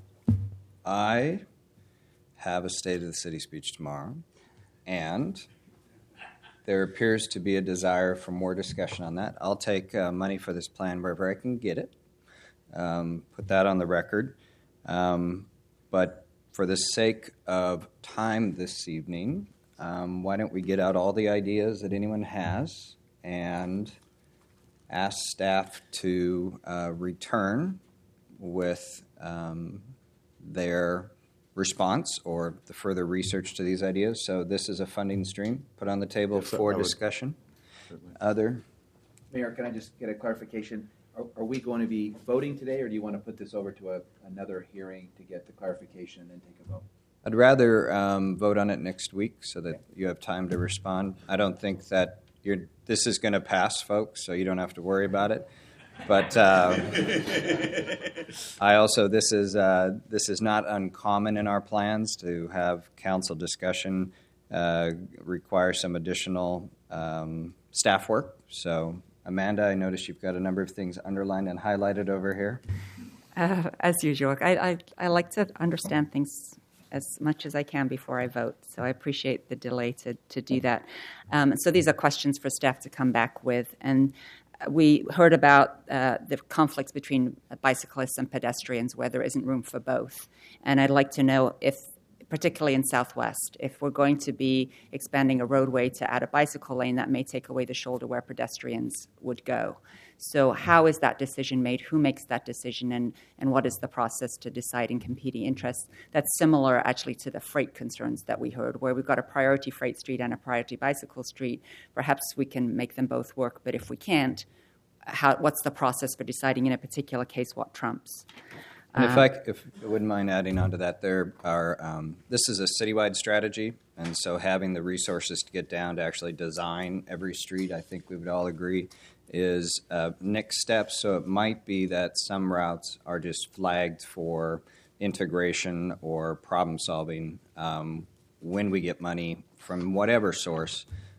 I have a State of the City speech tomorrow, and there appears to be a desire for more discussion on that. I'll take uh, money for this plan wherever I can get it, um, put that on the record. Um, but for the sake of time this evening, um, why don't we get out all the ideas that anyone has and ask staff to uh, return with um, their response or the further research to these ideas. So this is a funding stream put on the table yes, for discussion. Other? Mayor, can I just get a clarification? Are, are we going to be voting today, or do you want to put this over to a, another hearing to get the clarification and then take a vote? I'd rather um, vote on it next week so that you have time to respond. I don't think that you're, this is going to pass, folks, so you don't have to worry about it. But uh, I also, this is uh, this is not uncommon in our plans to have council discussion uh, require some additional um, staff work. So, Amanda, I notice you've got a number of things underlined and highlighted over here. Uh, as usual, I, I, I like to understand things as much as I can before I vote. So I appreciate the delay to, to do that. Um, so these are questions for staff to come back with. And we heard about uh, the conflicts between bicyclists and pedestrians where there isn't room for both. And I'd like to know if, particularly in Southwest, if we're going to be expanding a roadway to add a bicycle lane, that may take away the shoulder where pedestrians would go. So how is that decision made? Who makes that decision? And, and what is the process to deciding competing interests? That's similar, actually, to the freight concerns that we heard, where we've got a priority freight street and a priority bicycle street. Perhaps we can make them both work, but if we can't, how, what's the process for deciding in a particular case what trumps? And if I, if I wouldn't mind adding on to that, there are um, this is a citywide strategy, and so having the resources to get down to actually design every street, I think we would all agree, is uh, next steps. So it might be that some routes are just flagged for integration or problem solving um, when we get money from whatever source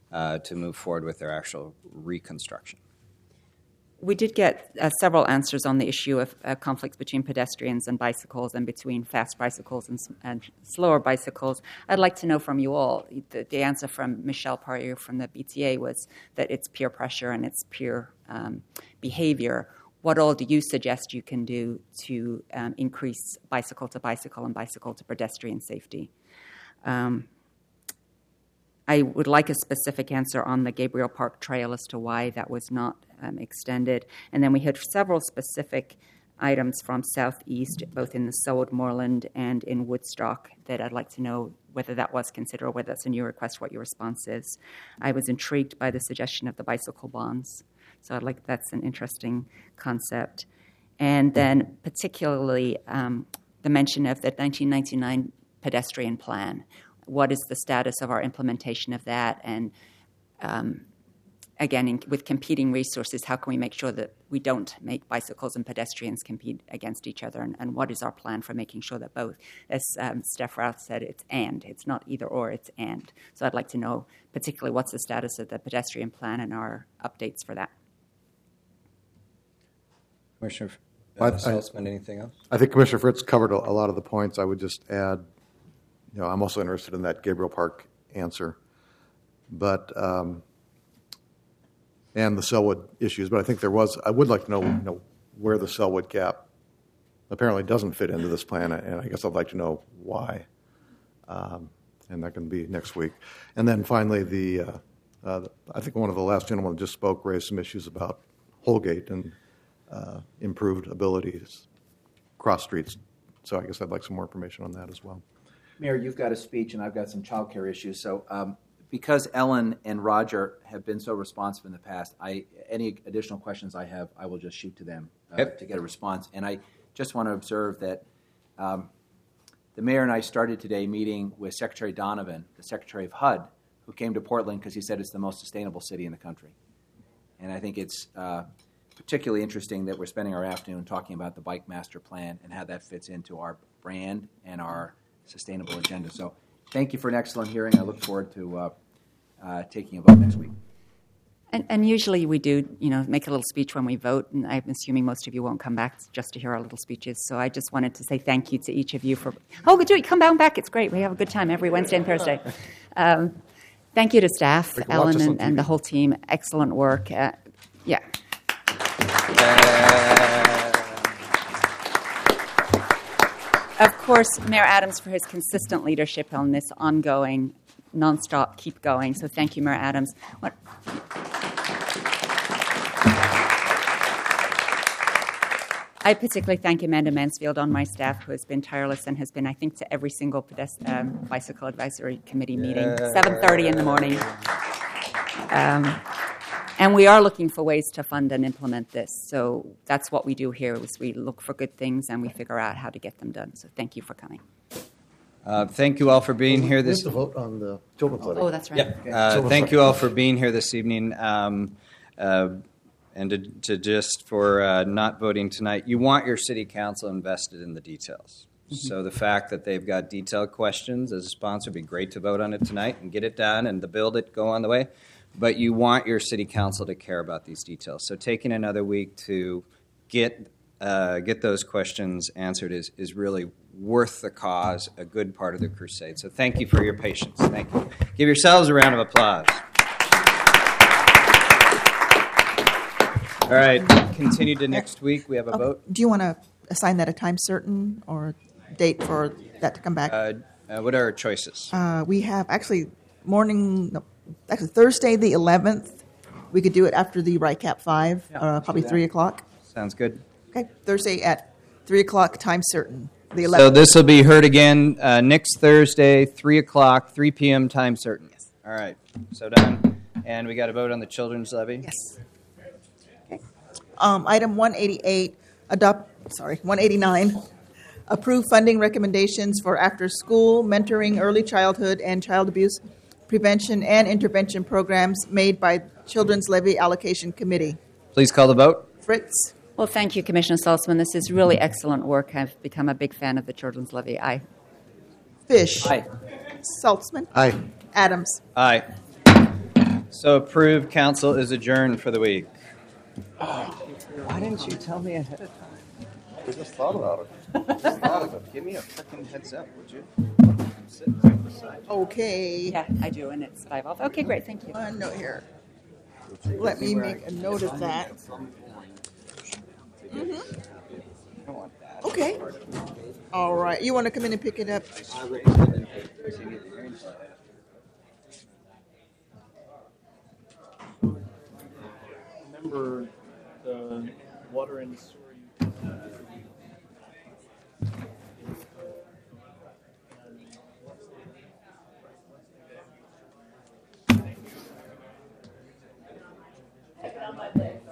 uh, to move forward with their actual reconstruction. We did get uh, several answers on the issue of uh, conflicts between pedestrians and bicycles and between fast bicycles and, and slower bicycles. I'd like to know from you all, the, the answer from Michelle Parrier from the B T A was that it's peer pressure and it's peer um, behavior. What all do you suggest you can do to um, increase bicycle to bicycle and bicycle to pedestrian safety? Um, I would like a specific answer on the Gabriel Park Trail as to why that was not um, extended. And then we had several specific items from Southeast, both in the Selwood Moreland and in Woodstock, that I'd like to know whether that was considered or whether that's a new request, what your response is. I was intrigued by the suggestion of the bicycle bonds. So I'd like that's an interesting concept. And then particularly um, the mention of the nineteen ninety-nine pedestrian plan. What is the status of our implementation of that? And um, again, in, with competing resources, how can we make sure that we don't make bicycles and pedestrians compete against each other? And, and what is our plan for making sure that both, as um, Steph Routh said, it's and. It's not either or, it's and. So I'd like to know particularly what's the status of the pedestrian plan and our updates for that. Commissioner I- uh, I- Saltzman, anything else? I think Commissioner Fritz covered a, a lot of the points. I would just add, you know, I'm also interested in that Gabriel Park answer, but um, and the Selwood issues. But I think there was. I would like to know, you know, where the Selwood gap apparently doesn't fit into this plan, and I guess I'd like to know why. Um, and that can be next week. And then finally, the uh, uh, I think one of the last gentlemen that just spoke raised some issues about Holgate and uh, improved abilities cross streets. So I guess I'd like some more information on that as well. Mayor, you've got a speech, and I've got some child care issues. So um, because Ellen and Roger have been so responsive in the past, I any additional questions I have, I will just shoot to them uh, Yep. to get a response. And I just want to observe that um, the mayor and I started today meeting with Secretary Donovan, the Secretary of H U D, who came to Portland because he said it's the most sustainable city in the country. And I think it's uh, particularly interesting that we're spending our afternoon talking about the Bike Master Plan and how that fits into our brand and our sustainable agenda. So thank you for an excellent hearing. I look forward to uh, uh, taking a vote next week. And, and usually we do, you know, make a little speech when we vote, and I'm assuming most of you won't come back just to hear our little speeches. So I just wanted to say thank you to each of you for, oh, do it, come down back. It's great. We have a good time every Wednesday and Thursday. Um, thank you to staff, Ellen and, and the whole team. Excellent work. Uh, yeah. Of course, Mayor Adams for his consistent leadership on this ongoing, nonstop, keep going. So thank you, Mayor Adams. What? I particularly thank Amanda Mansfield on my staff, who has been tireless and has been, I think, to every single pedest- um, bicycle advisory committee meeting, seven thirty in the morning. Um, and we are looking for ways to fund and implement this. So that's what we do here, is we look for good things and we figure out how to get them done. So thank you for coming. Uh, thank you all for being here this. We have to vote on the children's levy. Oh, that's right. Yeah. Okay. Uh, thank you all for being here this evening, um, uh, and to, to just for uh, not voting tonight. You want your city council invested in the details. Mm-hmm. So the fact that they've got detailed questions as a sponsor would be great to vote on it tonight and get it done and to build it, go on the way. But you want your city council to care about these details. So taking another week to get uh, get those questions answered is, is really worth the cause, a good part of the crusade. So thank you for your patience. Thank you. Give yourselves a round of applause. All right, continue to next week. We have a Okay. vote. Do you want to assign that a time certain or date for that to come back? Uh, uh, what are our choices? Uh, we have actually morning, no, actually Thursday the eleventh. We could do it after the RICAP five, Yeah, uh, let's probably do that. three o'clock. Sounds good. Okay, Thursday at three o'clock, time certain. The So eleventh. this will be heard again uh, next Thursday, three o'clock, three p.m. time certain. Yes. All right, so done. And we got to vote on the children's levy? Yes. Okay. Um, item one eighty-eight, adopt, sorry, one eighty-nine, approve funding recommendations for after-school mentoring, early childhood, and child abuse prevention and intervention programs made by Children's Levy Allocation Committee. Please call the vote. Fritz? Well, thank you, Commissioner Saltzman. This is really excellent work. I've become a big fan of the Children's Levy. Aye. Fish? Aye. Saltzman? Aye. Adams? Aye. So approved. Council is adjourned for the week. Why didn't you tell me ahead of time? We just thought about it. Just thought of it. Give me a freaking heads up, would you? I'm sitting right beside you. Okay. Yeah, I do, and it's five off. Okay, great, thank you. One note here. Let me make a note of that. Mhm. Okay. All right. You want to come in and pick it up? Remember the water and sewer. Check it out my leg.